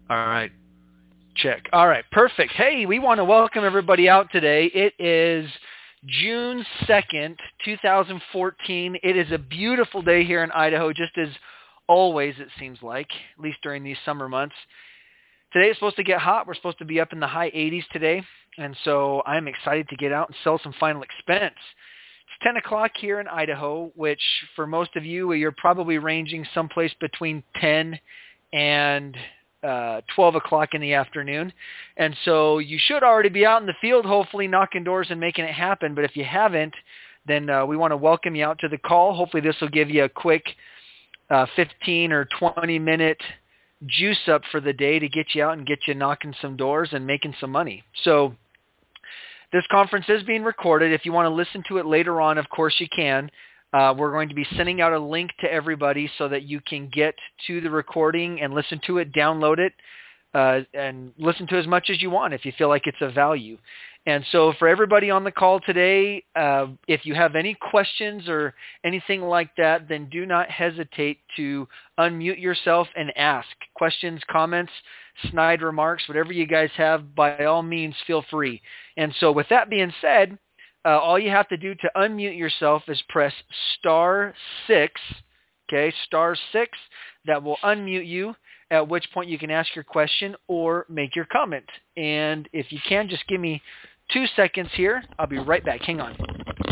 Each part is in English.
All right. Check. All right. Perfect. Hey, we want to welcome everybody out today. It is June 2nd, 2014. It is a beautiful day here in Idaho, just as always, it seems like, at least during these summer months. Today it's supposed to get hot. We're supposed to be up in the high 80s today. And so I'm excited to get out and sell some final expense. It's 10 o'clock here in Idaho, which for most of you, you're probably ranging someplace between 10 and 12 o'clock in the afternoon. And so you should already be out in the field, hopefully knocking doors and making it happen. But if you haven't, then we want to welcome you out to the call. Hopefully this will give you a quick 15 or 20-minute juice up for the day to get you out and get you knocking some doors and making some money. So this conference is being recorded. If you want to listen to it later on, of course you can. We're going to be sending out a link to everybody so that you can get to the recording and listen to it, download it, and listen to as much as you want if you feel like it's of value. And so for everybody on the call today, if you have any questions or anything like that, then do not hesitate to unmute yourself and ask. Questions, comments, snide remarks, whatever you guys have, by all means, feel free. And so with that being said, all you have to do to unmute yourself is press *6, okay, *6. That will unmute you, at which point you can ask your question or make your comment. And if you can, just give me 2 seconds here. I'll be right back. Hang on.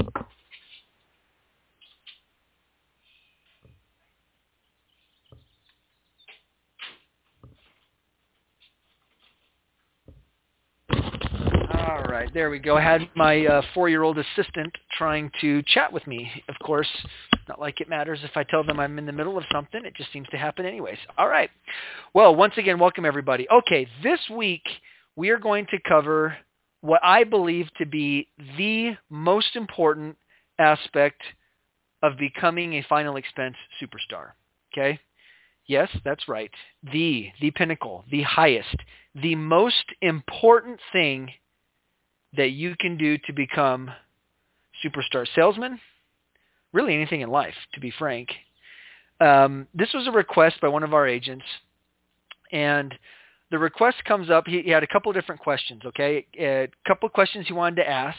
All right, there we go. I had my 4-year-old assistant trying to chat with me. Of course, not like it matters if I tell them I'm in the middle of something. It just seems to happen anyways. All right. Well, once again, welcome everybody. Okay, this week we are going to cover what I believe to be the most important aspect of becoming a final expense superstar. Okay? Yes, that's right. The pinnacle, the highest, the most important thing that you can do to become superstar salesman, really anything in life, to be frank. This was a request by one of our agents, and the request comes up. He had a couple of different questions, okay? A couple of questions he wanted to ask.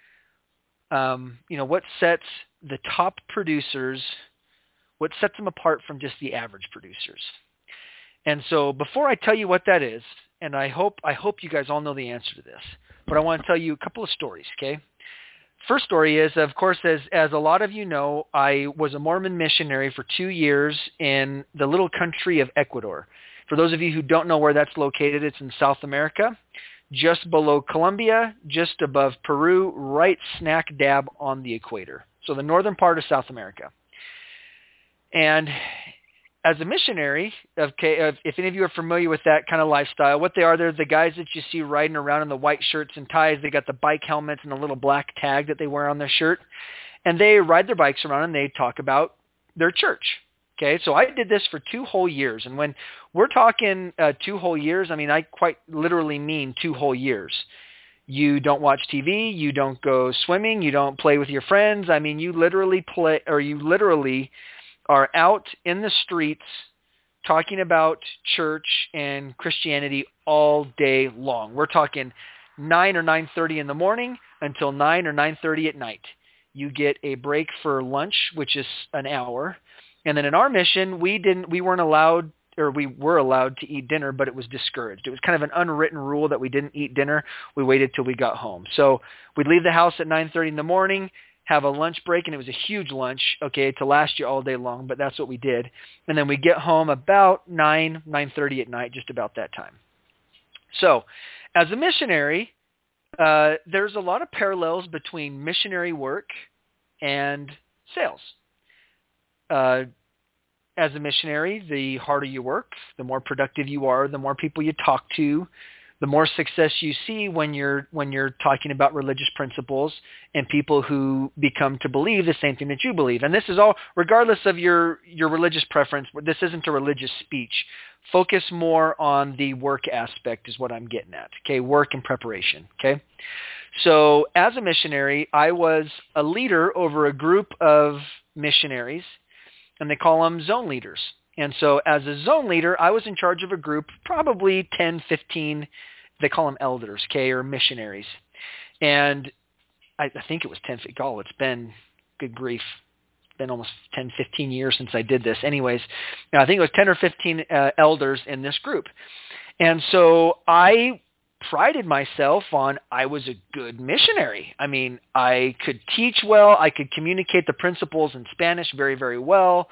What sets the top producers, what sets them apart from just the average producers? And so before I tell you what that is, and I hope you guys all know the answer to this, but I want to tell you a couple of stories, okay? First story is, of course, as a lot of you know, I was a Mormon missionary for 2 years in the little country of Ecuador. For those of you who don't know where that's located, it's in South America, just below Colombia, just above Peru, right smack dab on the equator. So the northern part of South America. And as a missionary, okay, if any of you are familiar with that kind of lifestyle, what they are, they're the guys that you see riding around in the white shirts and ties. They got the bike helmets and the little black tag that they wear on their shirt. And they ride their bikes around and they talk about their church. Okay, so I did this for 2 whole years. And when we're talking 2 whole years, I mean, I quite literally mean 2 whole years. You don't watch TV, you don't go swimming, you don't play with your friends. I mean, you literally are out in the streets talking about church and Christianity all day long. We're talking 9 or 9:30 in the morning until 9 or 9:30 at night. You get a break for lunch, which is an hour. And then in our mission, we were allowed to eat dinner, but it was discouraged. It was kind of an unwritten rule that we didn't eat dinner. We waited till we got home. So we'd leave the house at 9:30 in the morning, have a lunch break, and it was a huge lunch, okay, to last you all day long, but that's what we did. And then we get home about 9:30 at night, just about that time. So as a missionary, there's a lot of parallels between missionary work and sales. As a missionary, the harder you work, the more productive you are, the more people you talk to, the more success you see when you're talking about religious principles and people who become to believe the same thing that you believe. And this is all regardless of your religious preference. This isn't a religious speech. Focus more on the work aspect is what I'm getting at. Okay, work and preparation. Okay, so as a missionary, I was a leader over a group of missionaries, and they call them zone leaders. And so as a zone leader, I was in charge of a group, probably 10, 15, they call them elders, okay, or missionaries. And I think it was 10, it's been, good grief, it's been almost 10, 15 years since I did this. Anyways, I think it was 10 or 15 elders in this group. And so I prided myself on I was a good missionary. I mean, I could teach well. I could communicate the principles in Spanish very, very well.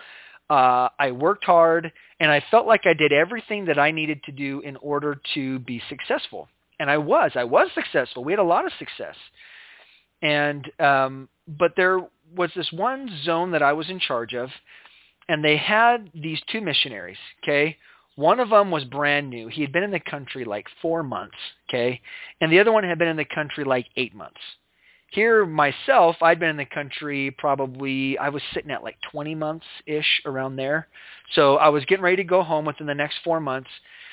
I worked hard, and I felt like I did everything that I needed to do in order to be successful. And I was successful. We had a lot of success. And but there was this one zone that I was in charge of, and they had these two missionaries, okay? One of them was brand new. He had been in the country like 4 months, okay? And the other one had been in the country like 8 months. Here, myself, I'd been in the country probably, I was sitting at like 20 months-ish around there. So I was getting ready to go home within the next 4 months.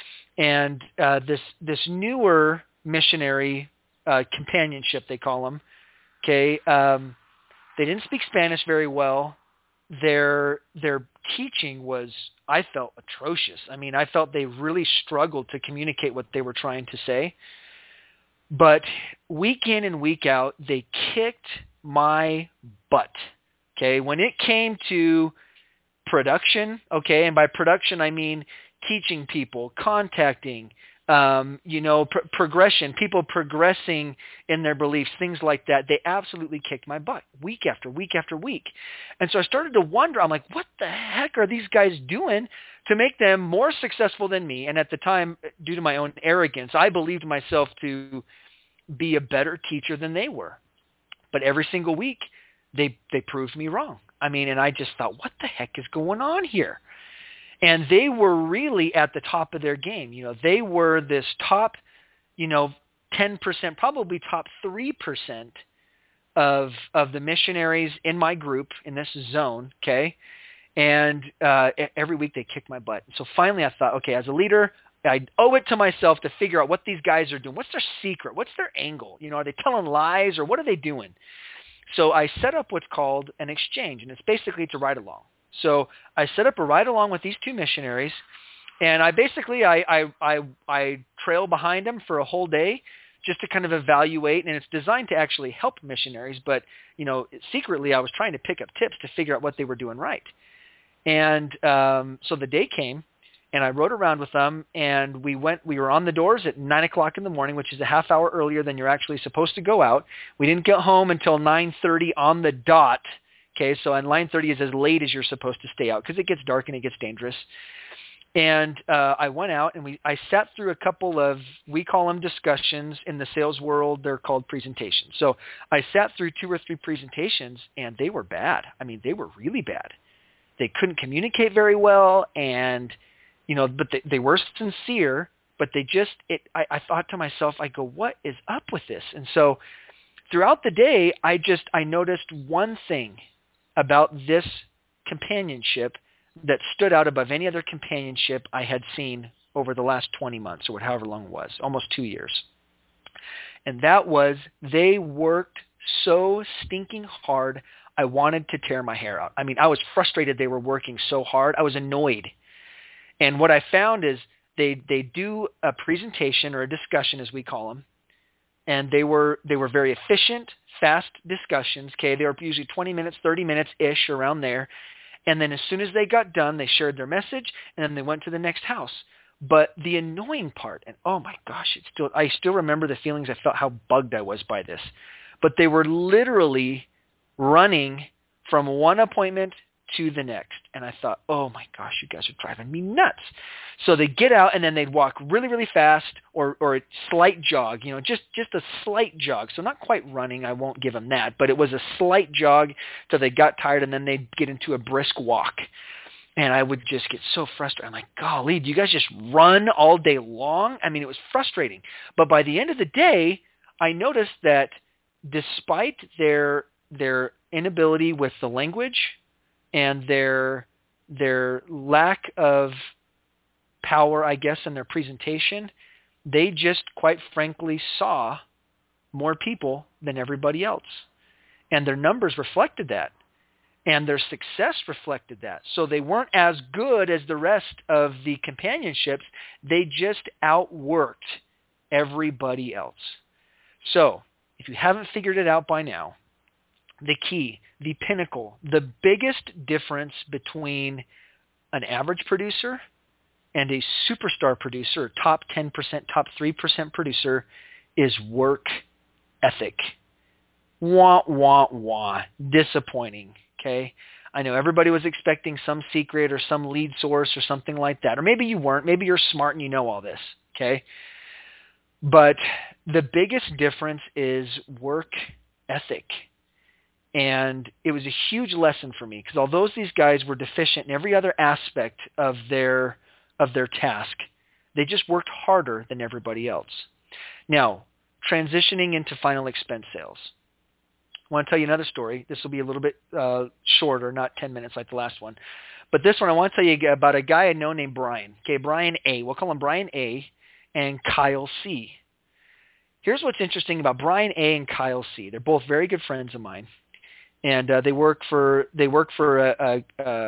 And this newer missionary companionship, they call them, okay, they didn't speak Spanish very well. Their teaching was, I felt, atrocious. I mean, I felt they really struggled to communicate what they were trying to say. But week in and week out, they kicked my butt, okay? When it came to production, okay, and by production I mean teaching people, contacting, progression, people progressing in their beliefs, things like that. They absolutely kicked my butt week after week after week. And so I started to wonder, I'm like, what the heck are these guys doing to make them more successful than me? And at the time, due to my own arrogance, I believed myself to be a better teacher than they were. But every single week, they proved me wrong. I mean, and I just thought, what the heck is going on here? And they were really at the top of their game. You know, they were this top, 10%, probably top 3% of the missionaries in my group in this zone, okay? And every week they kicked my butt. So finally I thought, okay, as a leader, I owe it to myself to figure out what these guys are doing. What's their secret? What's their angle? You know, are they telling lies or what are they doing? So I set up what's called an exchange, and it's a ride-along. So I set up a ride-along with these two missionaries, and I basically I trail behind them for a whole day just to kind of evaluate, and it's designed to actually help missionaries, but, secretly I was trying to pick up tips to figure out what they were doing right. And so the day came, and I rode around with them, and we were on the doors at 9 o'clock in the morning, which is a half hour earlier than you're actually supposed to go out. We didn't get home until 9:30 on the dot. Okay, so 9:30 is as late as you're supposed to stay out because it gets dark and it gets dangerous. And I went out and I sat through a couple of, we call them discussions. In the sales world, they're called presentations. So I sat through 2 or 3 presentations, and they were bad. I mean, they were really bad. They couldn't communicate very well, and but they were sincere, but I thought to myself, I go, what is up with this? And so throughout the day, I noticed one thing about this companionship that stood out above any other companionship I had seen over the last 20 months or however long it was, almost 2 years. And that was they worked so stinking hard, I wanted to tear my hair out. I mean, I was frustrated they were working so hard. I was annoyed. And what I found is they do a presentation or a discussion, as we call them, and they were very efficient, fast discussions. Okay, they were usually 20 minutes, 30 minutes-ish around there. And then as soon as they got done, they shared their message, and then they went to the next house. But the annoying part, and oh my gosh, I still remember the feelings I felt, how bugged I was by this. But they were literally running from one appointment to the next. And I thought, oh my gosh, you guys are driving me nuts. So they get out and then they'd walk really, really fast or a slight jog, just a slight jog. So not quite running, I won't give them that, but it was a slight jog till they got tired, and then they'd get into a brisk walk. And I would just get so frustrated. I'm like, golly, do you guys just run all day long? I mean, it was frustrating. But by the end of the day, I noticed that despite their inability with the language and their lack of power, I guess, in their presentation, they just quite frankly saw more people than everybody else. And their numbers reflected that. And their success reflected that. So they weren't as good as the rest of the companionships. They just outworked everybody else. So if you haven't figured it out by now, the key, the pinnacle, the biggest difference between an average producer and a superstar producer, top 10%, top 3% producer, is work ethic. Wah, wah, wah. Disappointing, okay? I know everybody was expecting some secret or some lead source or something like that. Or maybe you weren't. Maybe you're smart and you know all this, okay? But the biggest difference is work ethic. And it was a huge lesson for me because although these guys were deficient in every other aspect of their task, they just worked harder than everybody else. Now, transitioning into final expense sales. I want to tell you another story. This will be a little bit shorter, not 10 minutes like the last one. But this one, I want to tell you about a guy I know named Brian. Okay, Brian A. We'll call him Brian A. and Kyle C. Here's what's interesting about Brian A. and Kyle C. They're both very good friends of mine, and they work for a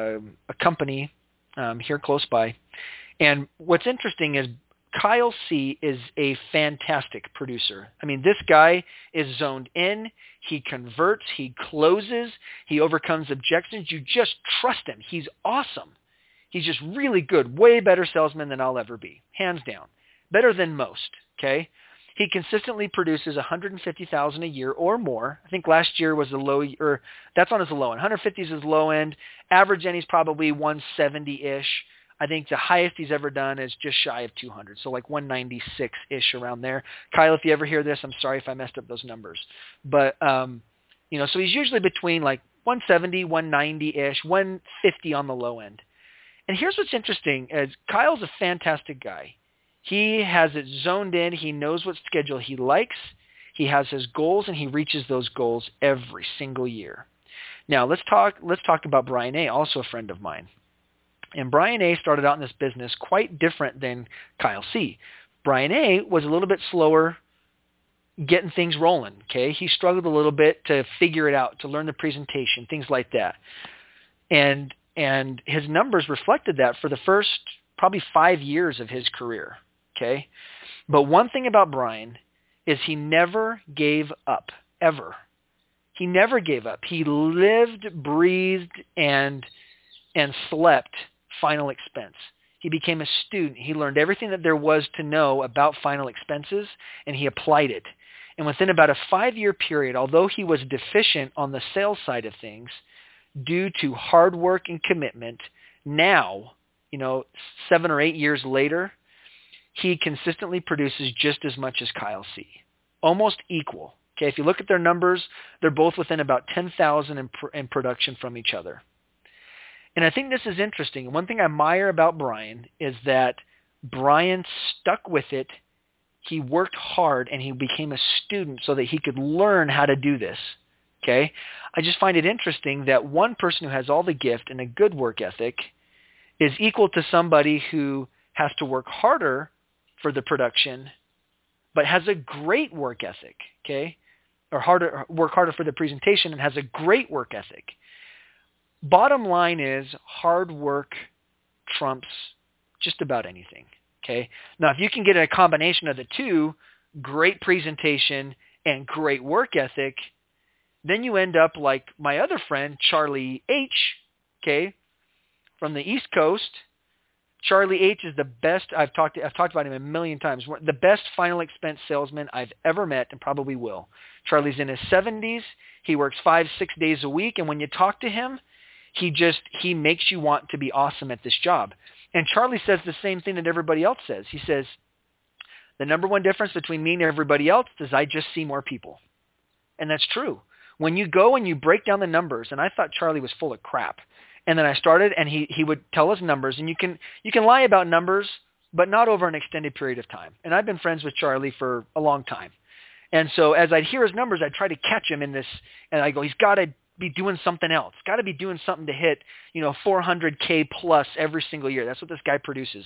company here close by. And what's interesting is Kyle C. is a fantastic producer. I mean, this guy is zoned in. He converts. He closes. He overcomes objections. You just trust him. He's awesome. He's just really good. Way better salesman than I'll ever be. Hands down. Better than most, okay? He consistently produces $150,000 a year or more. I think last year was the low, or that's on his low end. 150 is his low end. Average end, he's probably 170-ish. I think the highest he's ever done is just shy of 200, so like 196-ish around there. Kyle, if you ever hear this, I'm sorry if I messed up those numbers. But, so he's usually between like 170, 190-ish, 150 on the low end. And here's what's interesting is Kyle's a fantastic guy. He has it zoned in. He knows what schedule he likes. He has his goals, and he reaches those goals every single year. Now, let's talk about Brian A., also a friend of mine. And Brian A. started out in this business quite different than Kyle C. Brian A. was a little bit slower getting things rolling, okay? He struggled a little bit to figure it out, to learn the presentation, things like that. And his numbers reflected that for the first probably 5 years of his career, okay? But one thing about Brian is he never gave up, ever. He never gave up. He lived, breathed, and slept final expense. He became a student. He learned everything that there was to know about final expenses, and he applied it. And within about a 5-year period, although he was deficient on the sales side of things, due to hard work and commitment, now, 7 or 8 years later, he consistently produces just as much as Kyle C. Almost equal. Okay, if you look at their numbers, they're both within about 10,000 in production from each other. And I think this is interesting. One thing I admire about Brian is that Brian stuck with it. He worked hard, and he became a student so that he could learn how to do this. Okay? I just find it interesting that one person who has all the gift and a good work ethic is equal to somebody who has to work harder for the production but has a great work ethic, okay? Or work harder for the presentation and has a great work ethic. Bottom line is hard work trumps just about anything, okay? Now, if you can get a combination of the two, great presentation and great work ethic, then you end up like my other friend, Charlie H., okay, from the East Coast. Charlie H. is the best. I've talked about him a million times. The best final expense salesman I've ever met and probably will. Charlie's in his 70s. He works 5-6 days a week, and when you talk to him, he makes you want to be awesome at this job. And Charlie says the same thing that everybody else says. He says, the number one difference between me and everybody else is I just see more people. And that's true. When you go and you break down the numbers, and I thought Charlie was full of crap. And then I started, and he would tell us numbers, and you can lie about numbers, but not over an extended period of time. And I've been friends with Charlie for a long time. And so as I'd hear his numbers, I'd try to catch him in this, and I go, he's got to be doing something else. Got to be doing something to hit, $400K plus every single year. That's what this guy produces.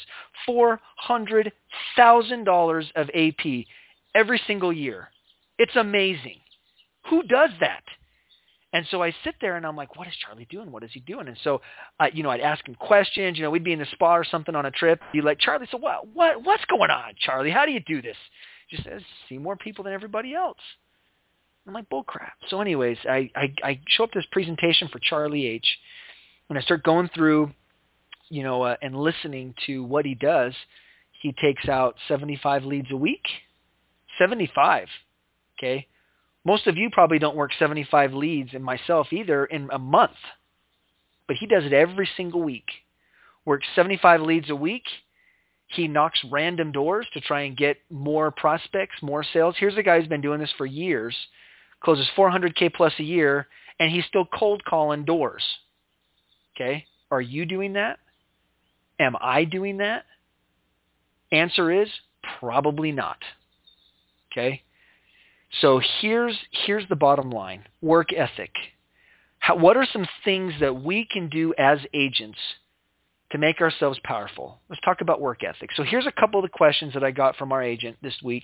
$400,000 of AP every single year. It's amazing. Who does that? And so I sit there and I'm like, what is Charlie doing? What is he doing? And so, I'd ask him questions. We'd be in the spa or something on a trip. He'd like, Charlie, so what's going on, Charlie? How do you do this? He just says, see more people than everybody else. I'm like, bull crap. So anyways, I show up to this presentation for Charlie H. And I start going through, and listening to what he does. He takes out 75 leads a week. 75, okay? Most of you probably don't work 75 leads, and myself either, in a month. But he does it every single week. Works 75 leads a week. He knocks random doors to try and get more prospects, more sales. Here's a guy who's been doing this for years, closes $400K plus a year, and he's still cold calling doors. Okay? Are you doing that? Am I doing that? Answer is probably not. Okay? So here's the bottom line. Work ethic. What are some things that we can do as agents to make ourselves powerful? Let's talk about work ethic. So here's a couple of the questions that I got from our agent this week.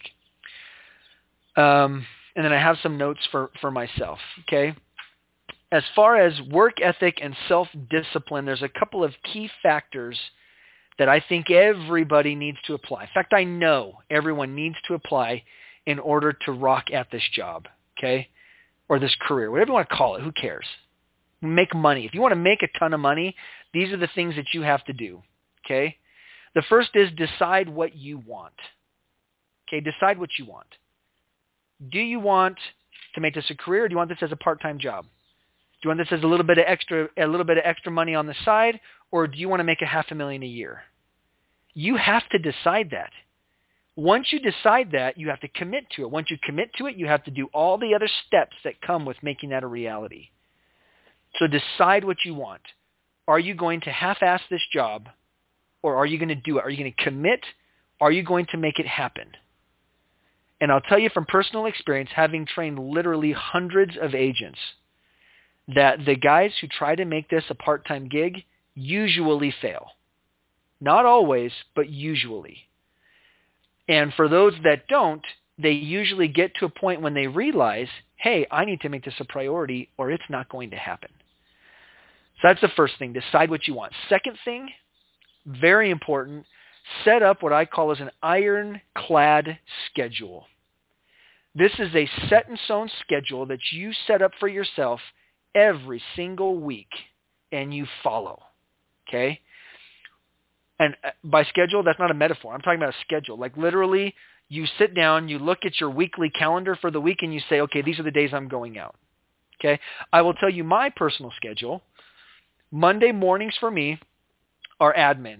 And then I have some notes for myself. Okay? As far as work ethic and self-discipline, there's a couple of key factors that I think everybody needs to apply. In fact, I know everyone needs to apply in order to rock at this job, okay? Or this career, whatever you want to call it, who cares? Make money. If you want to make a ton of money, these are the things that you have to do, okay? The first is decide what you want, okay? Decide what you want. Do you want to make this a career, or do you want this as a part-time job? Do you want this as a little bit of extra money on the side, or do you want to make $500,000 a year? You have to decide that. Once you decide that, you have to commit to it. Once you commit to it, you have to do all the other steps that come with making that a reality. So decide what you want. Are you going to half-ass this job, or are you going to do it? Are you going to commit? Are you going to make it happen? And I'll tell you from personal experience, having trained literally hundreds of agents, that the guys who try to make this a part-time gig usually fail. Not always, but usually. And for those that don't, they usually get to a point when they realize, hey, I need to make this a priority or it's not going to happen. So that's the first thing. Decide what you want. Second thing, very important, set up what I call as an ironclad schedule. This is a set-in-stone schedule that you set up for yourself every single week and you follow. Okay? And by schedule, that's not a metaphor. I'm talking about a schedule. Like literally, you sit down, you look at your weekly calendar for the week, and you say, okay, these are the days I'm going out. Okay? I will tell you my personal schedule. Monday mornings for me are admin.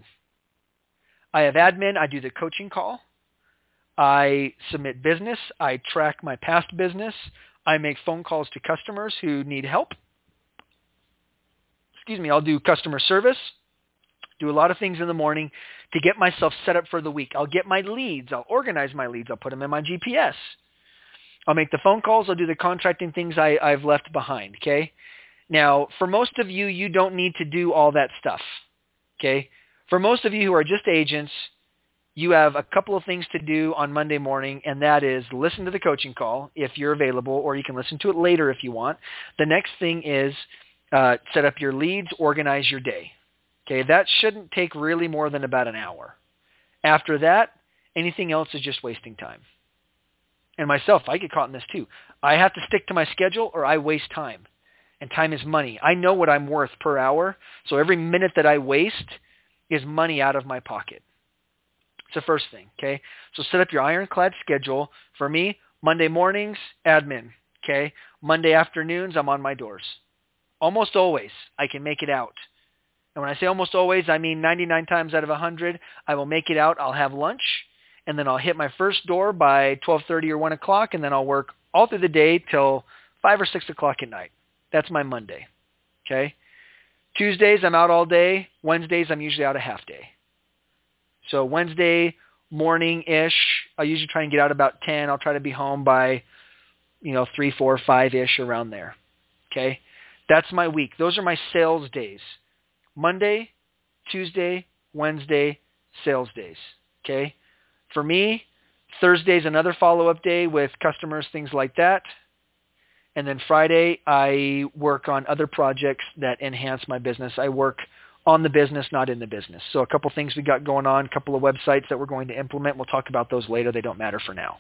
I have admin. I do the coaching call. I submit business. I track my past business. I make phone calls to customers who need help. I'll do customer service. Do a lot of things in the morning to get myself set up for the week. I'll get my leads. I'll organize my leads. I'll put them in my GPS. I'll make the phone calls. I'll do the contracting things I've left behind, okay? Now, for most of you, you don't need to do all that stuff, okay? For most of you who are just agents, you have a couple of things to do on Monday morning, and that is listen to the coaching call if you're available, or you can listen to it later if you want. The next thing is set up your leads, organize your day. Okay, that shouldn't take really more than about an hour. After that, anything else is just wasting time. And myself, I get caught in this too. I have to stick to my schedule or I waste time. And time is money. I know what I'm worth per hour, so every minute that I waste is money out of my pocket. It's the first thing, okay? So set up your ironclad schedule. For me, Monday mornings, admin, okay? Monday afternoons, I'm on my doors. Almost always, I can make it out. And when I say almost always, I mean 99 times out of 100, I will make it out. I'll have lunch, and then I'll hit my first door by 12:30 or 1 o'clock, and then I'll work all through the day till 5 or 6 o'clock at night. That's my Monday, okay? Tuesdays, I'm out all day. Wednesdays, I'm usually out a half day. So Wednesday morning-ish, I usually try and get out about 10. I'll try to be home by, 3, 4, 5-ish, around there, okay? That's my week. Those are my sales days. Monday, Tuesday, Wednesday, sales days, okay? For me, Thursday's another follow-up day with customers, things like that. And then Friday, I work on other projects that enhance my business. I work on the business, not in the business. So a couple things we got going on, a couple of websites that we're going to implement. We'll talk about those later. They don't matter for now.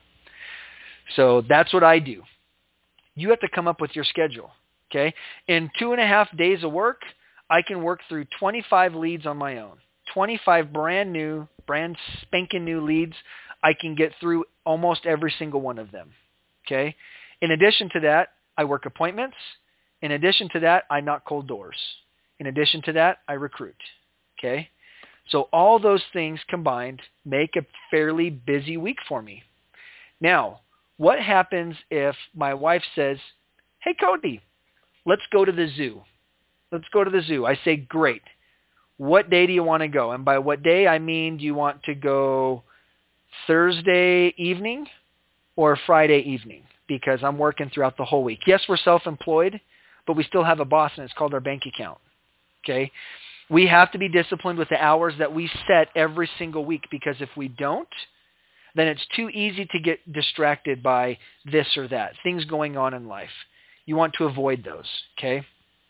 So that's what I do. You have to come up with your schedule, okay? In 2.5 days of work, I can work through 25 leads on my own. 25 brand spanking new leads. I can get through almost every single one of them, okay? In addition to that, I work appointments. In addition to that, I knock cold doors. In addition to that, I recruit, okay? So all those things combined make a fairly busy week for me. Now, what happens if my wife says, hey, Cody, let's go to the zoo. Let's go to the zoo. I say, great. What day do you want to go? And by what day, I mean, do you want to go Thursday evening or Friday evening? Because I'm working throughout the whole week. Yes, we're self-employed, but we still have a boss, and it's called our bank account. Okay? We have to be disciplined with the hours that we set every single week, because if we don't, then it's too easy to get distracted by this or that, things going on in life. You want to avoid those, okay?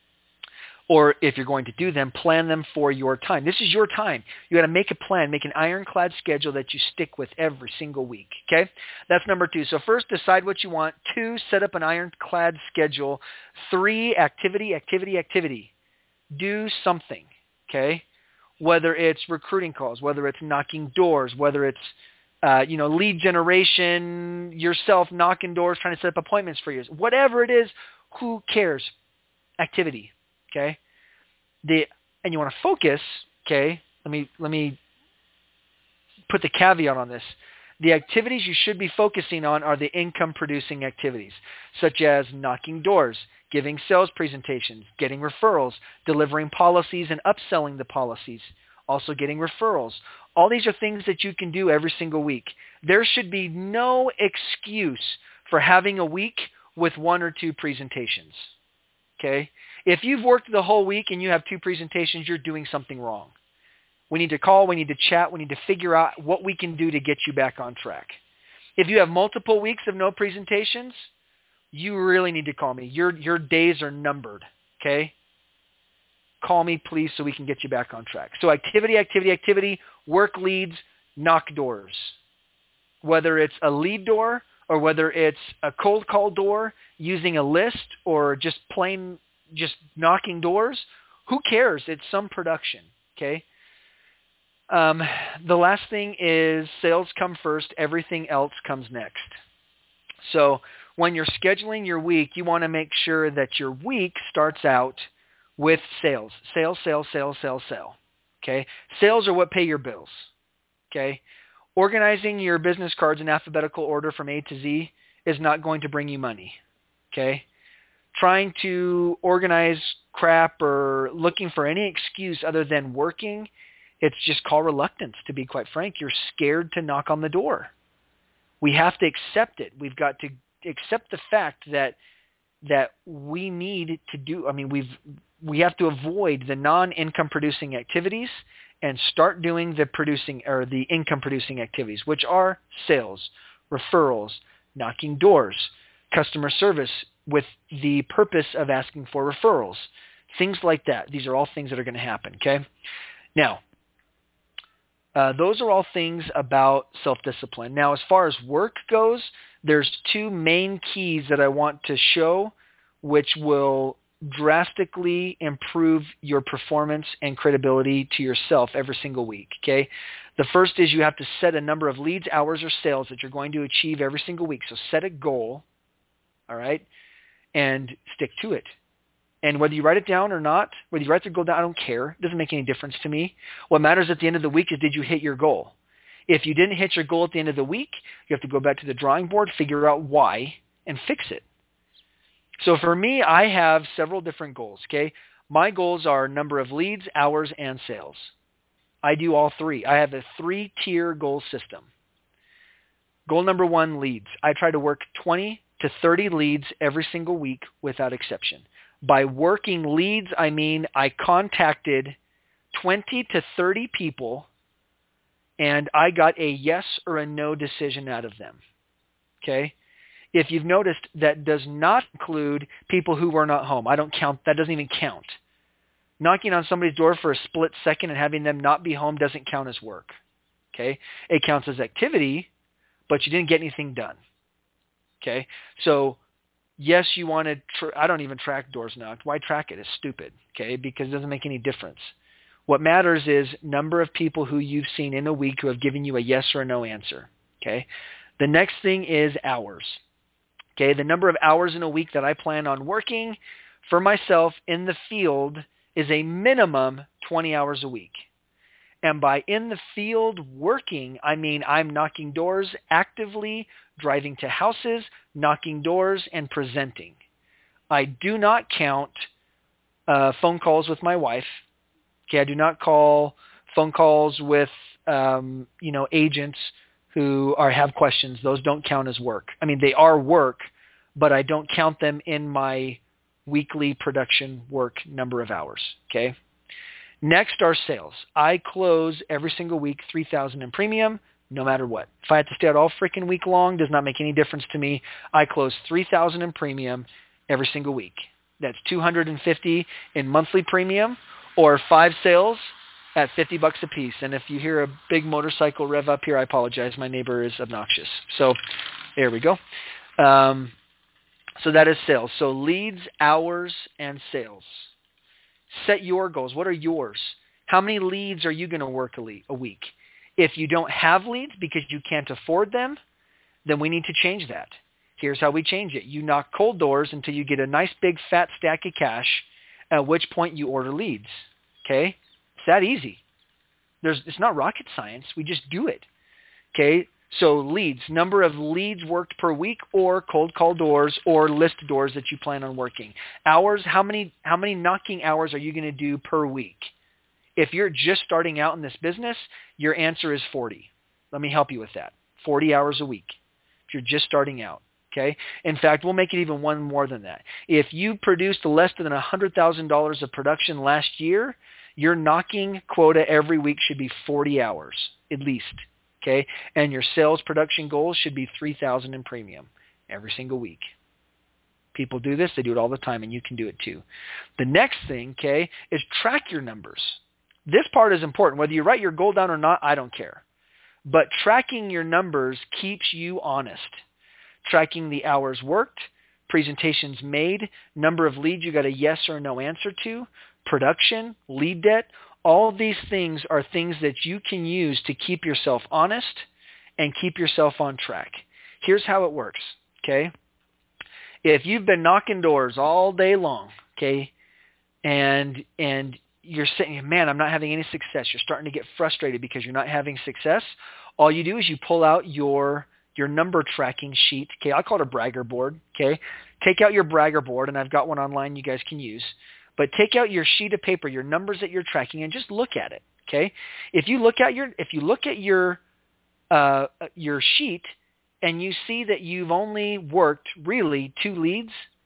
Or if you're going to do them, plan them for your time. This is your time. You got to make a plan, make an ironclad schedule that you stick with every single week, okay? That's number 2. So first, decide what you want. 2, set up an ironclad schedule. 3, activity. Do something, okay? Whether it's recruiting calls, whether it's knocking doors, whether it's lead generation, yourself knocking doors, trying to set up appointments for you. Whatever it is, who cares? Activity, okay? And you want to focus, okay? Let me put the caveat on this. The activities you should be focusing on are the income-producing activities, such as knocking doors, giving sales presentations, getting referrals, delivering policies and upselling the policies, also getting referrals. All these are things that you can do every single week. There should be no excuse for having a week with 1 or 2 presentations, okay? If you've worked the whole week and you have 2 presentations, you're doing something wrong. We need to call, we need to chat, we need to figure out what we can do to get you back on track. If you have multiple weeks of no presentations, you really need to call me. Your days are numbered, okay? Call me, please, so we can get you back on track. So activity, work leads, knock doors. Whether it's a lead door or whether it's a cold call door, using a list, or just knocking doors, who cares? It's some production, okay? The last thing is sales come first. Everything else comes next. So when you're scheduling your week, you want to make sure that your week starts out with sales. Sale. Okay? Sales are what pay your bills. Okay? Organizing your business cards in alphabetical order from A to Z is not going to bring you money. Okay? Trying to organize crap or looking for any excuse other than working, it's just called reluctance, to be quite frank. You're scared to knock on the door. We have to accept it. We've got to accept the fact that we need to do, we have to avoid the non-income producing activities and start doing the income producing activities, which are sales, referrals, knocking doors, customer service with the purpose of asking for referrals, things like that. These are all things that are going to happen, okay? Now, those are all things about self-discipline. Now, as far as work goes, there's 2 main keys that I want to show, which will drastically improve your performance and credibility to yourself every single week, okay? The first is you have to set a number of leads, hours, or sales that you're going to achieve every single week. So set a goal, all right, and stick to it. And whether you write it down or not, whether you write the goal down, I don't care. It doesn't make any difference to me. What matters at the end of the week is, did you hit your goal? If you didn't hit your goal at the end of the week, you have to go back to the drawing board, figure out why, and fix it. So for me, I have several different goals, okay? My goals are number of leads, hours, and sales. I do all 3. I have a 3-tier goal system. Goal number 1, leads. I try to work 20 to 30 leads every single week without exception. By working leads, I mean I contacted 20 to 30 people and I got a yes or a no decision out of them. Okay? If you've noticed, that does not include people who were not home. I don't count. That doesn't even count. Knocking on somebody's door for a split second and having them not be home doesn't count as work. Okay? It counts as activity, but you didn't get anything done. Okay? So, yes, you want to, I don't even track doors knocked. Why track it? It's stupid. Okay? Because it doesn't make any difference. What matters is number of people who you've seen in a week who have given you a yes or a no answer. Okay? The next thing is hours. Okay? The number of hours in a week that I plan on working for myself in the field is a minimum 20 hours a week. And by in the field working, I mean I'm knocking doors actively, driving to houses, knocking doors, and presenting. I do not count phone calls with my wife. Okay, I do not call phone calls with agents who have questions. Those don't count as work. I mean, they are work, but I don't count them in my weekly production work number of hours. Okay. Next are sales. I close every single week $3,000 in premium, no matter what. If I had to stay out all freaking week long, does not make any difference to me. I close $3,000 in premium every single week. That's $250 in monthly premium, or 5 sales at $50 a piece. And if you hear a big motorcycle rev up here, I apologize. My neighbor is obnoxious. So there we go. So that is sales. So leads, hours, and sales. Set your goals. What are yours? How many leads are you going to work a week? If you don't have leads because you can't afford them, then we need to change that. Here's how we change it. You knock cold doors until you get a nice big fat stack of cash, at which point you order leads. Okay? It's that easy. It's not rocket science. We just do it. Okay? So leads, number of leads worked per week, or cold call doors, or list doors that you plan on working. Hours, how many knocking hours are you going to do per week? If you're just starting out in this business, your answer is 40. Let me help you with that. 40 hours a week if you're just starting out. Okay? In fact, we'll make it even one more than that. If you produced less than $100,000 of production last year, your knocking quota every week should be 40 hours at least. Okay? And your sales production goals should be $3,000 in premium every single week. People do this. They do it all the time, and you can do it too. The next thing, okay, is track your numbers. This part is important. Whether you write your goal down or not, I don't care. But tracking your numbers keeps you honest. Tracking the hours worked, presentations made, number of leads you got a yes or no answer to, production, lead debt. All of these things are things that you can use to keep yourself honest and keep yourself on track. Here's how it works, okay? If you've been knocking doors all day long, okay, and you're saying, man, I'm not having any success. You're starting to get frustrated because you're not having success. All you do is you pull out your number tracking sheet. Okay, I call it a bragger board. Okay, take out your bragger board, and I've got one online you guys can use. But take out your sheet of paper, your numbers that you're tracking, and just look at it. Okay, if you look at your sheet and you see that you've only worked really 2 leads,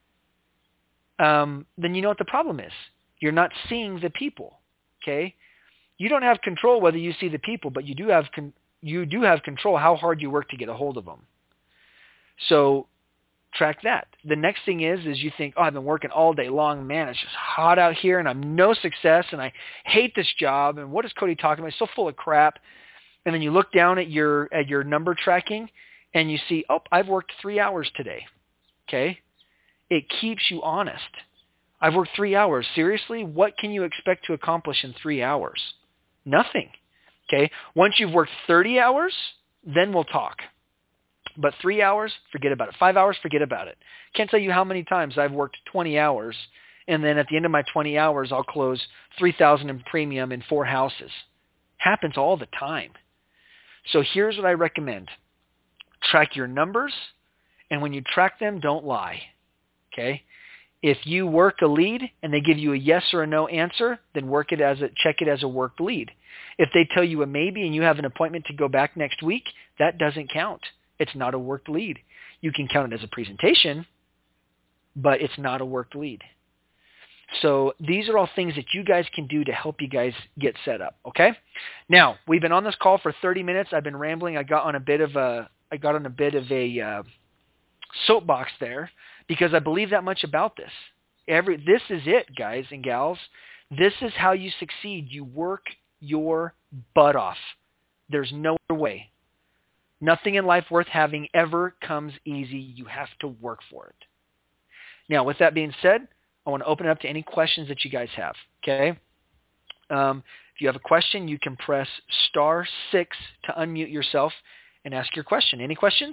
then you know what the problem is. You're not seeing the people. Okay, you don't have control whether you see the people, but you do have control how hard you work to get a hold of them. So track that. The next thing is you think, oh, I've been working all day long. Man, it's just hot out here, and I'm no success, and I hate this job. And what is Cody talking about? It's so full of crap. And then you look down at your number tracking, and you see, oh, I've worked 3 hours today. Okay? It keeps you honest. I've worked 3 hours. Seriously? What can you expect to accomplish in 3 hours? Nothing. Okay? Once you've worked 30 hours, then we'll talk. But 3 hours, forget about it. 5 hours, forget about it. Can't tell you how many times I've worked 20 hours, and then at the end of my 20 hours, I'll close $3,000 in premium in 4 houses. Happens all the time. So here's what I recommend. Track your numbers, and when you track them, don't lie. Okay? If you work a lead and they give you a yes or a no answer, then check it as a worked lead. If they tell you a maybe and you have an appointment to go back next week, that doesn't count. It's not a worked lead. You can count it as a presentation, but it's not a worked lead. So these are all things that you guys can do to help you guys get set up, okay? Now, we've been on this call for 30 minutes. I've been rambling. I got on a bit of a soapbox there because I believe that much about this. This is it, guys and gals. This is how you succeed. You work your butt off. There's no other way. Nothing in life worth having ever comes easy. You have to work for it. Now, with that being said, I want to open it up to any questions that you guys have. Okay? If you have a question, you can press *6 to unmute yourself and ask your question. Any questions?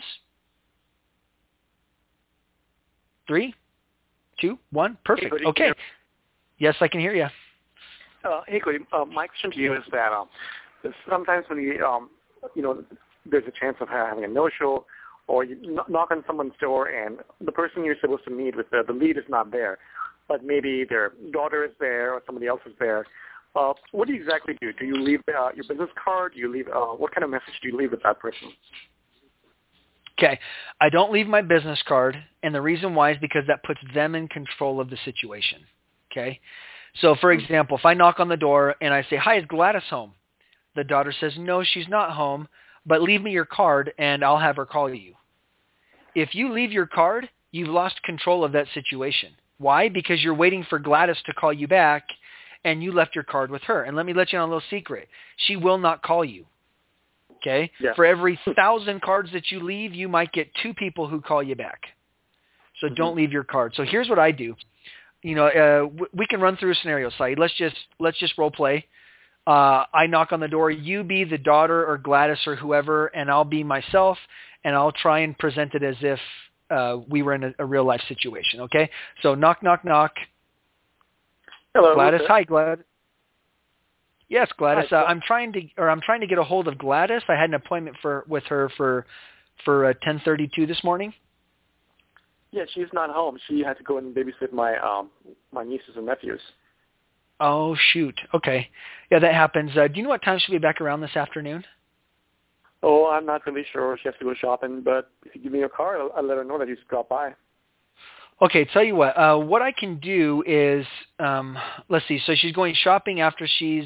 3, 2, 1. Perfect. Hey, okay. Yes, I can hear you. Hey, Cody. My question to you is that sometimes when there's a chance of having a no-show, or you knock on someone's door and the person you're supposed to meet with, the lead is not there, but maybe their daughter is there or somebody else is there. What do you exactly do? Do you leave your business card? Do you leave what kind of message do you leave with that person? Okay. I don't leave my business card, and the reason why is because that puts them in control of the situation. Okay? So, for example, if I knock on the door and I say, "Hi, is Gladys home?" The daughter says, "No, she's not home, but leave me your card and I'll have her call you." If you leave your card, you've lost control of that situation. Why? Because you're waiting for Gladys to call you back and you left your card with her. And let me let you on a little secret. She will not call you. Okay? Yeah. For every 1,000 cards that you leave, you might get 2 people who call you back. So don't leave your card. So here's what I do. We can run through a scenario, Saeed. Let's just role play. I knock on the door. You be the daughter or Gladys or whoever, and I'll be myself, and I'll try and present it as if we were in a real life situation. Okay? So knock, knock, knock. Hello, Gladys. Hi, Gladys. Yes, Gladys. Hi, I'm trying to get a hold of Gladys. I had an appointment with her for 10:32 this morning. Yeah, she's not home. She had to go and babysit my nieces and nephews. Oh, shoot. Okay. Yeah, that happens. Do you know what time she'll be back around this afternoon? Oh, I'm not really sure. She has to go shopping, but if you give me your card, I'll let her know that you dropped by. Okay, tell you what. What I can do is, let's see. So she's going shopping after she's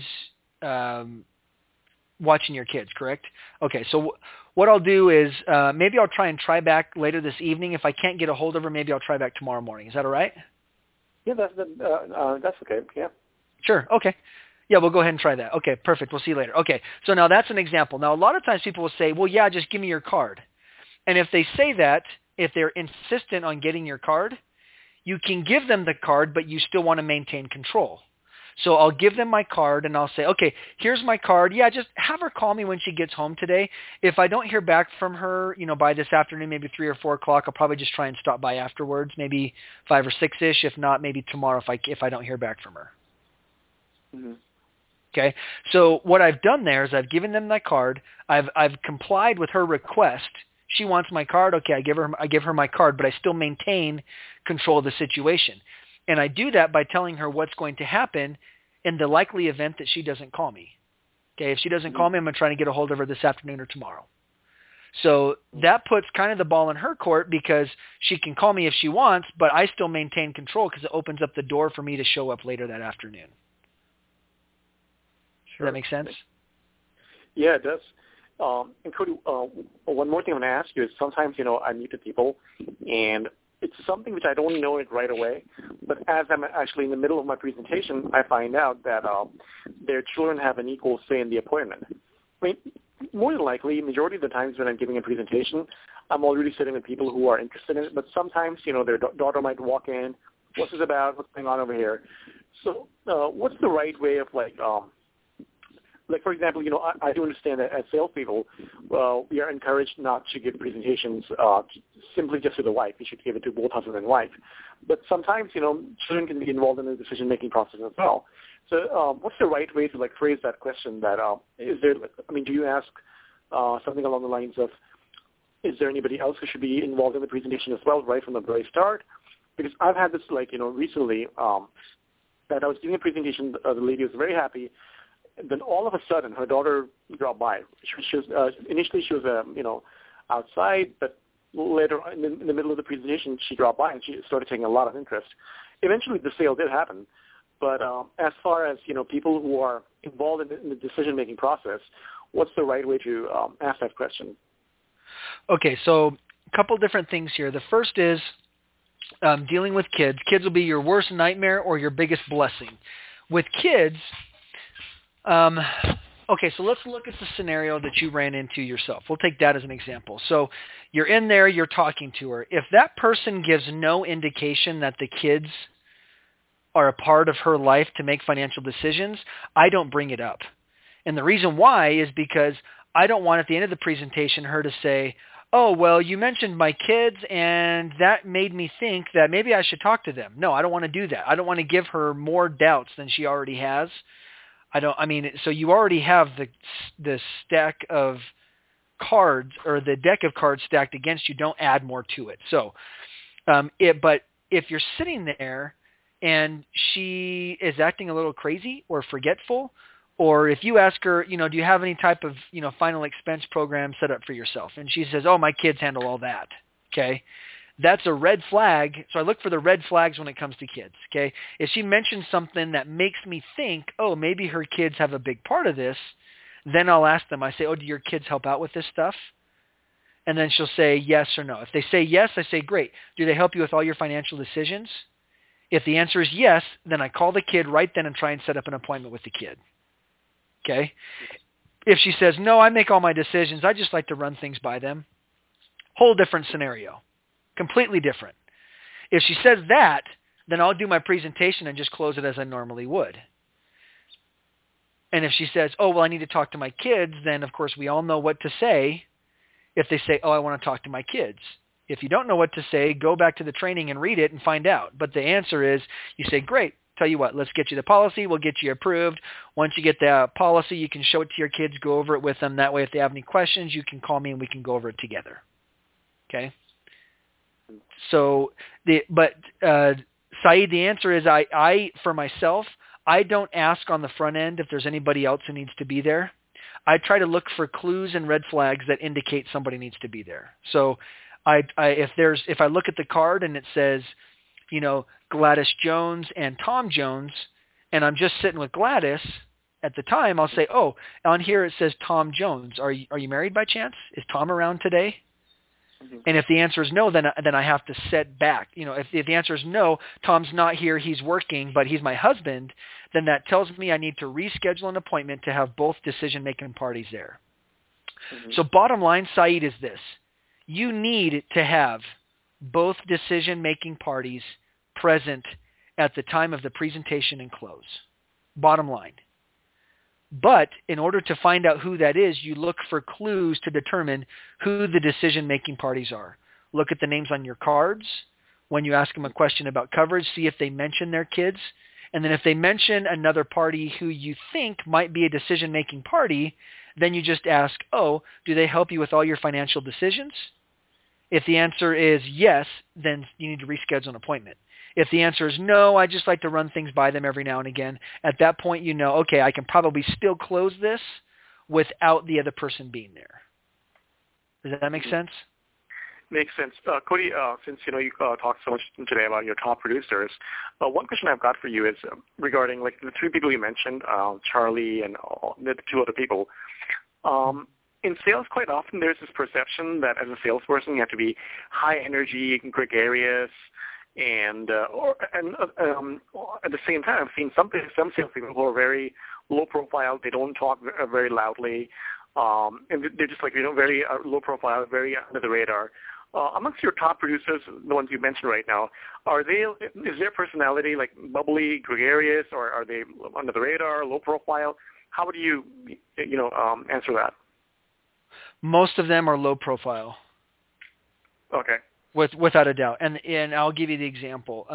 watching your kids, correct? Okay, so what I'll do is maybe I'll try back later this evening. If I can't get a hold of her, maybe I'll try back tomorrow morning. Is that all right? Yeah, that's okay. Yeah. Sure. Okay. Yeah, we'll go ahead and try that. Okay, perfect. We'll see you later. Okay, so now that's an example. Now, a lot of times people will say, well, yeah, just give me your card. And if they say that, if they're insistent on getting your card, you can give them the card, but you still want to maintain control. So I'll give them my card, and I'll say, okay, here's my card. Yeah, just have her call me when she gets home today. If I don't hear back from her, by this afternoon, maybe 3 or 4 o'clock, I'll probably just try and stop by afterwards, maybe 5 or 6-ish. If not, maybe tomorrow if I don't hear back from her. Mm-hmm. Okay, so what I've done there is I've given them my card. I've complied with her request. She wants my card. Okay, I give her my card, but I still maintain control of the situation. And I do that by telling her what's going to happen in the likely event that she doesn't call me. Okay, if she doesn't call me, I'm going to try to get a hold of her this afternoon or tomorrow. So that puts kind of the ball in her court because she can call me if she wants, but I still maintain control because it opens up the door for me to show up later that afternoon. Sure. Does that make sense? Yeah, it does. And Cody, one more thing I'm going to ask you is sometimes, I meet the people, and it's something which I don't know it right away, but as I'm actually in the middle of my presentation, I find out that their children have an equal say in the appointment. I mean, more than likely, majority of the times when I'm giving a presentation, I'm already sitting with people who are interested in it, but sometimes, their daughter might walk in, what's this about, what's going on over here? So what's the right way of like, for example, I do understand that as salespeople, we are encouraged not to give presentations simply just to the wife. We should give it to both husband and wife. But sometimes, children can be involved in the decision-making process as well. So what's the right way to, phrase that question that, do you ask something along the lines of, is there anybody else who should be involved in the presentation as well right from the very start? Because I've had this, recently that I was giving a presentation, the lady was very happy. Then all of a sudden, her daughter dropped by. Initially, she was, outside, but later in the middle of the presentation, she dropped by and she started taking a lot of interest. Eventually, the sale did happen. But as far as, people who are involved in the decision-making process, what's the right way to ask that question? Okay, so a couple different things here. The first is dealing with kids. Kids will be your worst nightmare or your biggest blessing. With kids, okay, so let's look at the scenario that you ran into yourself. We'll take that as an example. So you're in there, you're talking to her. If that person gives no indication that the kids are a part of her life to make financial decisions, I don't bring it up. And the reason why is because I don't want at the end of the presentation her to say, oh, well, you mentioned my kids and that made me think that maybe I should talk to them. No, I don't want to do that. I don't want to give her more doubts than she already has. So you already have the stack of cards or the deck of cards stacked against you. Don't add more to it. So, but if you're sitting there and she is acting a little crazy or forgetful, or if you ask her, do you have any type of, final expense program set up for yourself? And she says, oh, my kids handle all that. Okay. That's a red flag. So I look for the red flags when it comes to kids. Okay. If she mentions something that makes me think, oh, maybe her kids have a big part of this, then I'll ask them. I say, oh, do your kids help out with this stuff? And then she'll say yes or no. If they say yes, I say, great. Do they help you with all your financial decisions? If the answer is yes, then I call the kid right then and try and set up an appointment with the kid. Okay. If she says, no, I make all my decisions, I just like to run things by them, whole different scenario. Completely different. If she says that, then I'll do my presentation and just close it as I normally would. And if she says, oh, well, I need to talk to my kids, then, of course, we all know what to say if they say, oh, I want to talk to my kids. If you don't know what to say, go back to the training and read it and find out. But the answer is you say, great, tell you what, let's get you the policy. We'll get you approved. Once you get the policy, you can show it to your kids, go over it with them. That way, if they have any questions, you can call me and we can go over it together. Okay? So, Saeed, the answer is I, for myself, I don't ask on the front end if there's anybody else who needs to be there. I try to look for clues and red flags that indicate somebody needs to be there. So if I look at the card and it says, Gladys Jones and Tom Jones, and I'm just sitting with Gladys at the time, I'll say, oh, on here it says Tom Jones. Are you married by chance? Is Tom around today? Mm-hmm. And if the answer is no, then I have to set back. If the answer is no, Tom's not here, he's working, but he's my husband, then that tells me I need to reschedule an appointment to have both decision-making parties there. Mm-hmm. So bottom line, Saeed, is this. You need to have both decision-making parties present at the time of the presentation and close. Bottom line. But in order to find out who that is, you look for clues to determine who the decision-making parties are. Look at the names on your cards. When you ask them a question about coverage, see if they mention their kids. And then if they mention another party who you think might be a decision-making party, then you just ask, oh, do they help you with all your financial decisions? If the answer is yes, then you need to reschedule an appointment. If the answer is no, I just like to run things by them every now and again, at that point okay, I can probably still close this without the other person being there. Does that make sense? Makes sense. Cody, since you talked so much today about your top producers, one question I've got for you is regarding the three people you mentioned, Charlie and the two other people. In sales, quite often there's this perception that as a salesperson you have to be high energy, gregarious, and at the same time, I've seen some salespeople who are very low profile. They don't talk very loudly, and they're just very low profile, very under the radar. Amongst your top producers, the ones you mentioned right now, is their personality bubbly, gregarious, or are they under the radar, low profile? How would you answer that? Most of them are low profile. Okay. Without a doubt, and I'll give you the example.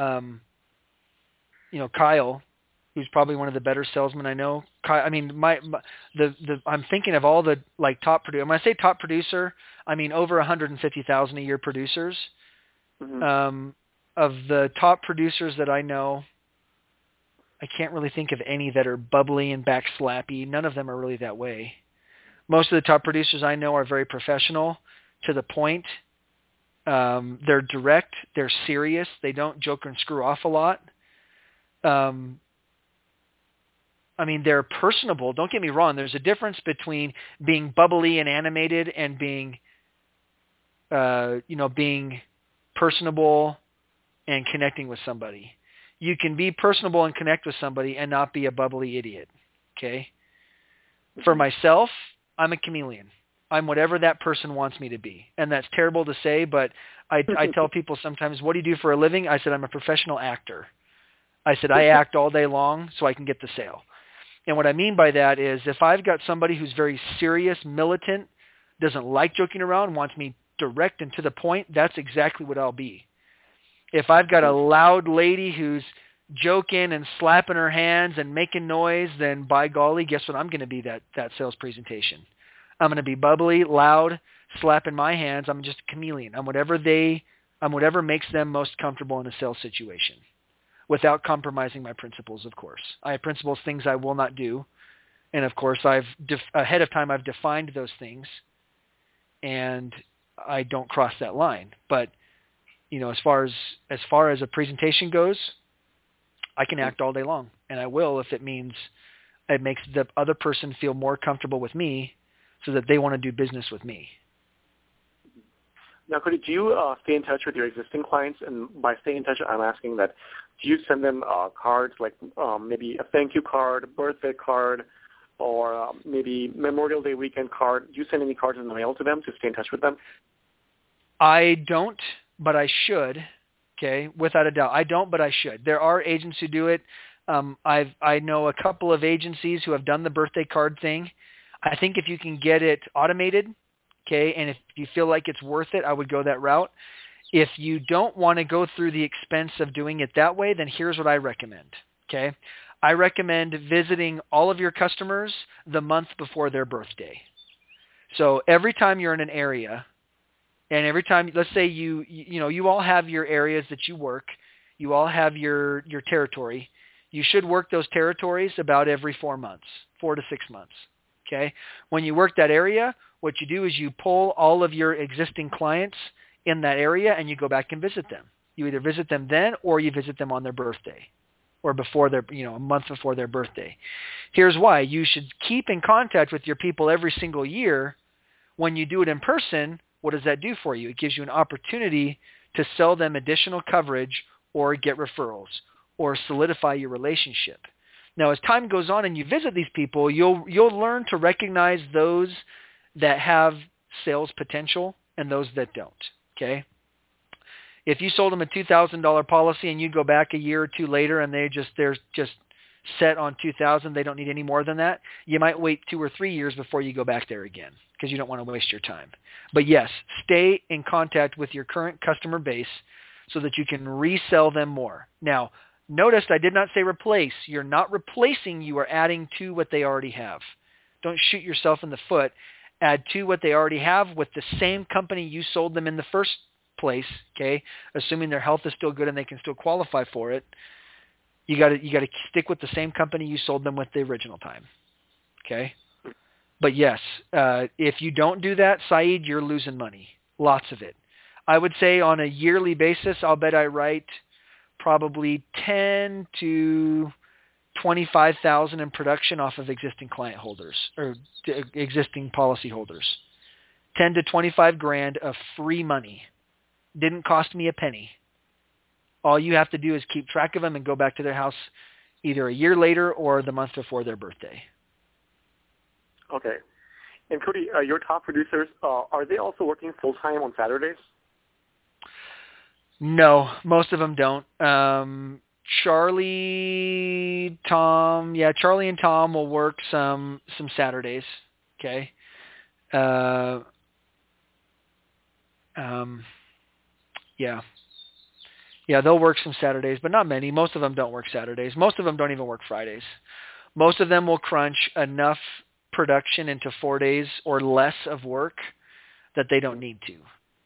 Kyle, who's probably one of the better salesmen I know. Kyle, I mean, I'm thinking of all the top producer. When I say top producer, I mean over 150,000 a year producers. Mm-hmm. Of the top producers that I know, I can't really think of any that are bubbly and backslappy. None of them are really that way. Most of the top producers I know are very professional, to the point. They're direct. They're serious. They don't joke and screw off a lot. They're personable. Don't get me wrong. There's a difference between being bubbly and animated and being being personable and connecting with somebody. You can be personable and connect with somebody and not be a bubbly idiot. Okay. For myself, I'm a chameleon. I'm whatever that person wants me to be. And that's terrible to say, but I tell people sometimes, what do you do for a living? I said, I'm a professional actor. I said, I act all day long so I can get the sale. And what I mean by that is if I've got somebody who's very serious, militant, doesn't like joking around, wants me direct and to the point, that's exactly what I'll be. If I've got a loud lady who's joking and slapping her hands and making noise, then by golly, guess what? I'm going to be that sales presentation. I'm going to be bubbly, loud, slapping my hands. I'm just a chameleon. I'm whatever makes them most comfortable in a sales situation without compromising my principles, of course. I have principles, things I will not do. And of course, ahead of time, I've defined those things and I don't cross that line. But, as far as a presentation goes, I can act all day long, and I will if it means it makes the other person feel more comfortable with me so that they want to do business with me. Now, Cody, do you stay in touch with your existing clients? And by staying in touch, I'm asking that, do you send them cards like maybe a thank you card, a birthday card, or maybe Memorial Day weekend card? Do you send any cards in the mail to them to stay in touch with them? I don't, but I should. Okay, without a doubt. I don't, but I should. There are agents who do it. I know a couple of agencies who have done the birthday card thing. I think if you can get it automated, okay, and if you feel like it's worth it, I would go that route. If you don't want to go through the expense of doing it that way, then here's what I recommend, okay? I recommend visiting all of your customers the month before their birthday. So every time you're in an area, and every time, let's say you all have your areas that you work, you all have your territory. You should work those territories about every 4 months, 4 to 6 months. Okay. When you work that area, what you do is you pull all of your existing clients in that area and you go back and visit them. You either visit them then or you visit them on their birthday or before their, a month before their birthday. Here's why. You should keep in contact with your people every single year. When you do it in person, what does that do for you? It gives you an opportunity to sell them additional coverage or get referrals or solidify your relationship. Now, as time goes on and you visit these people, you'll learn to recognize those that have sales potential and those that don't, okay? If you sold them a $2,000 policy and you go back a year or two later and they're just set on $2,000, they don't need any more than that, you might wait 2 or 3 years before you go back there again because you don't want to waste your time. But yes, stay in contact with your current customer base so that you can resell them more. Now, notice I did not say replace. You're not replacing. You are adding to what they already have. Don't shoot yourself in the foot. Add to what they already have with the same company you sold them in the first place, okay, assuming their health is still good and they can still qualify for it. You got to stick with the same company you sold them with the original time, okay? But yes, if you don't do that, Saeed, you're losing money, lots of it. I would say on a yearly basis, I'll bet I write probably 10 to 25,000 in production off of existing client holders or existing policy holders. 10 to 25 grand of free money. Didn't cost me a penny. All you have to do is keep track of them and go back to their house either a year later or the month before their birthday. Okay. And Cody, your top producers, are they also working full-time on Saturdays? No, most of them don't. Charlie and Tom will work some Saturdays. Okay. Yeah, they'll work some Saturdays, but not many. Most of them don't work Saturdays. Most of them don't even work Fridays. Most of them will crunch enough production into 4 days or less of work that they don't need to.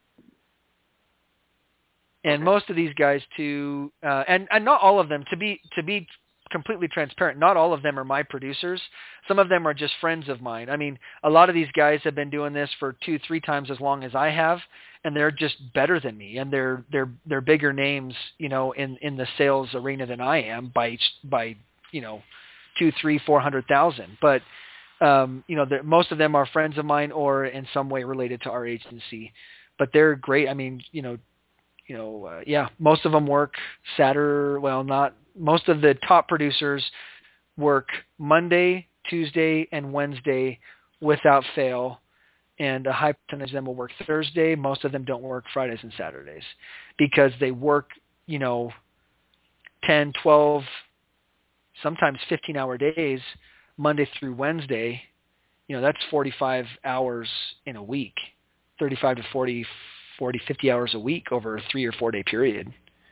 And most of these guys too, and not all of them, to be completely transparent, not all of them are my producers. Some of them are just friends of mine. I mean, a lot of these guys have been doing this for 2-3 times as long as I have, and they're just better than me, and they're bigger names, in the sales arena than I am by 2, 3, 400,000. But most of them are friends of mine or in some way related to our agency. but they're great. I mean, yeah, most of them work Saturday. Well, not most of the top producers work Monday, Tuesday, and Wednesday without fail. And a high percentage of them will work Thursday. Most of them don't work Fridays and Saturdays because they work, 10, 12, sometimes 15-hour days, Monday through Wednesday. That's 45 hours in a week, 35 to 40, 50 hours a week over a 3 or 4 day period.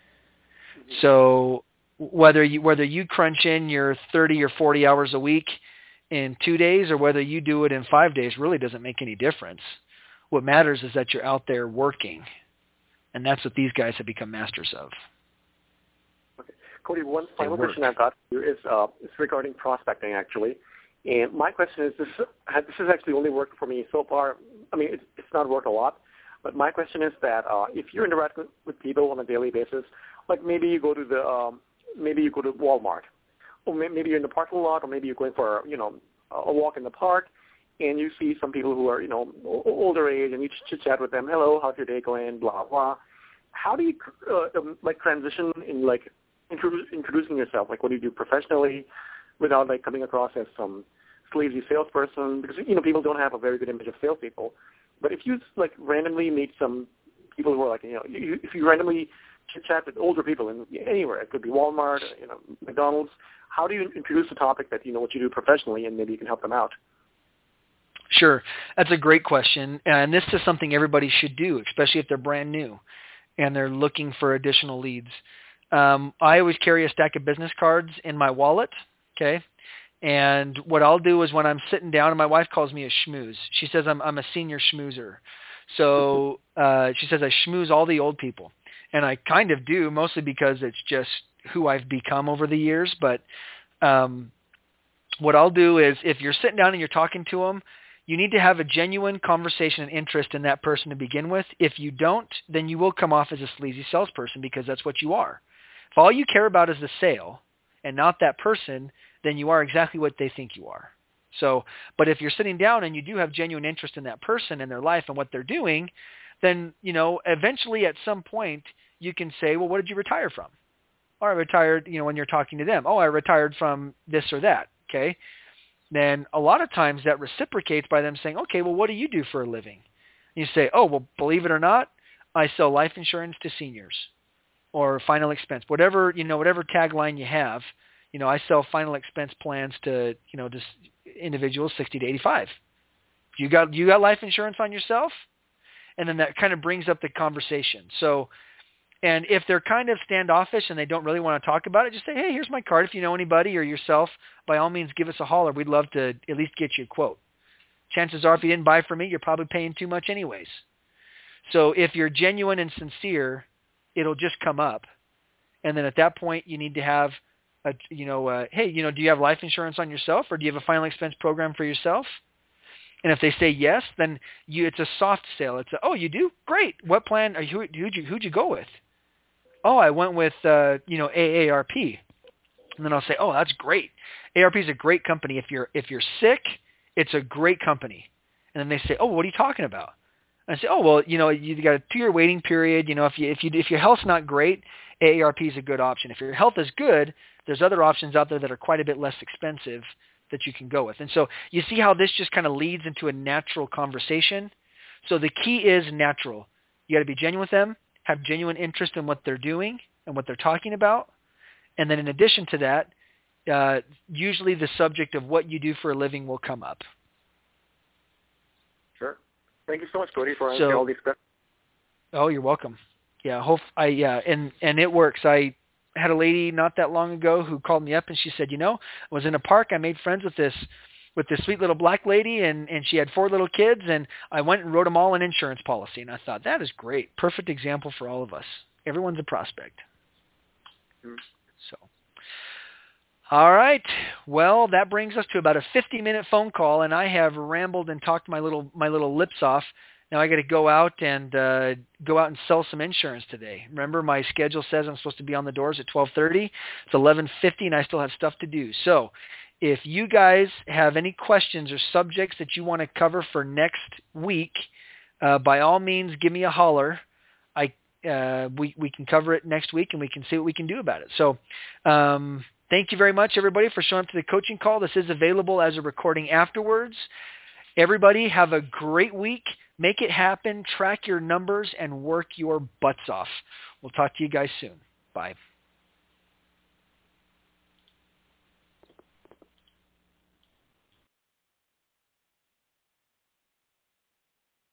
So whether you crunch in your 30 or 40 hours a week in 2 days or whether you do it in 5 days really doesn't make any difference. What matters is that you're out there working, and that's what these guys have become masters of. Okay. Cody, one final question I've got for you is regarding prospecting, actually. And my question is, this has actually only worked for me so far. I mean, it's not worked a lot, but my question is that if you're interacting with people on a daily basis, like maybe you go to Walmart, or maybe you're in the parking lot, or maybe you're going for a walk in the park, and you see some people who are older age, and you chit chat with them. Hello, how's your day going? Blah blah. How do you transition in introducing yourself? Like, what do you do professionally, without coming across as some sleazy salesperson? Because people don't have a very good image of salespeople. But if you randomly meet some people who are if you randomly chit chat with older people anywhere, it could be Walmart, McDonald's. How do you introduce the topic that what you do professionally, and maybe you can help them out? Sure. That's a great question. And this is something everybody should do, especially if they're brand new and they're looking for additional leads. I always carry a stack of business cards in my wallet, okay? And what I'll do is when I'm sitting down, and my wife calls me a schmooze. She says I'm a senior schmoozer. So she says I schmooze all the old people. And I kind of do, mostly because it's just who I've become over the years. But what I'll do is if you're sitting down and you're talking to them, you need to have a genuine conversation and interest in that person to begin with. If you don't, then you will come off as a sleazy salesperson because that's what you are. If all you care about is the sale and not that person, then you are exactly what they think you are. So, but if you're sitting down and you do have genuine interest in that person and their life and what they're doing, then, eventually at some point you can say, well, what did you retire from? Or I retired, when you're talking to them. Oh, I retired from this or that. Okay. Then a lot of times that reciprocates by them saying, okay, well, what do you do for a living? And you say, oh, well, believe it or not, I sell life insurance to seniors or final expense, whatever tagline you have. I sell final expense plans to, just individuals 60 to 85. You got life insurance on yourself? And then that kind of brings up the conversation. So, and if they're kind of standoffish and they don't really want to talk about it, just say, hey, here's my card. If you know anybody or yourself, by all means, give us a holler. We'd love to at least get you a quote. Chances are if you didn't buy from me, you're probably paying too much anyways. So if you're genuine and sincere, it'll just come up. And then at that point, you need to have hey, do you have life insurance on yourself, or do you have a final expense program for yourself? And if they say yes, then it's a soft sale. It's oh, you do? Great. What plan? Who'd you go with? Oh, I went with AARP. And then I'll say, oh, that's great. AARP is a great company. If you're sick, it's a great company. And then they say, oh, what are you talking about? And I say, oh, well, you got a 2-year waiting period. If your health's not great, AARP is a good option. If your health is good, there's other options out there that are quite a bit less expensive that you can go with. And so you see how this just kind of leads into a natural conversation. So the key is natural. You got to be genuine with them, have genuine interest in what they're doing and what they're talking about. And then in addition to that, usually the subject of what you do for a living will come up. Sure. Thank you so much, Cody, for answering all these questions. Oh, you're welcome. Yeah, and it works. I had a lady not that long ago who called me up and she said, I was in a park. I made friends with this sweet little black lady, and she had 4 little kids, and I went and wrote them all an insurance policy. And I thought, that is great. Perfect example for all of us. Everyone's a prospect. Mm-hmm. So, all right. Well, that brings us to about a 50-minute phone call, and I have rambled and talked my little lips off. Now I got to go out and sell some insurance today. Remember, my schedule says I'm supposed to be on the doors at 12:30. It's 11:50, and I still have stuff to do. So, if you guys have any questions or subjects that you want to cover for next week, by all means, give me a holler. We can cover it next week, and we can see what we can do about it. So thank you very much, everybody, for showing up to the coaching call. This is available as a recording afterwards. Everybody, have a great week. Make it happen. Track your numbers and work your butts off. We'll talk to you guys soon. Bye.